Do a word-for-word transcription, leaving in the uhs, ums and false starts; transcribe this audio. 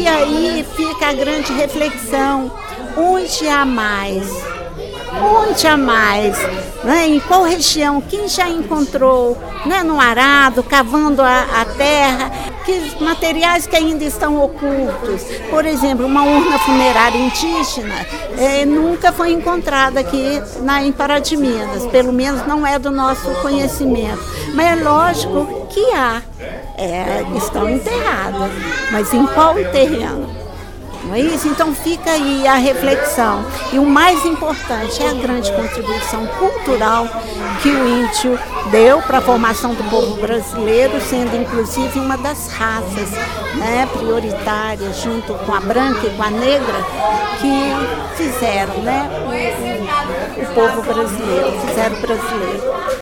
E aí fica a grande reflexão, onde há mais? Onde há mais? Né? Em qual região? Quem já encontrou, né, no arado, cavando a, a terra, que materiais que ainda estão ocultos? Por exemplo, uma urna funerária indígena é, nunca foi encontrada aqui na, em Pará de Minas, pelo menos não é do nosso conhecimento. Mas é lógico que há, é, estão enterradas, mas em qual terreno? Não é isso? Então fica aí a reflexão. E o mais importante é a grande contribuição cultural que o índio deu para a formação do povo brasileiro, sendo inclusive uma das raças, né, prioritárias, junto com a branca e com a negra, que fizeram, né, o, o povo brasileiro, fizeram o brasileiro.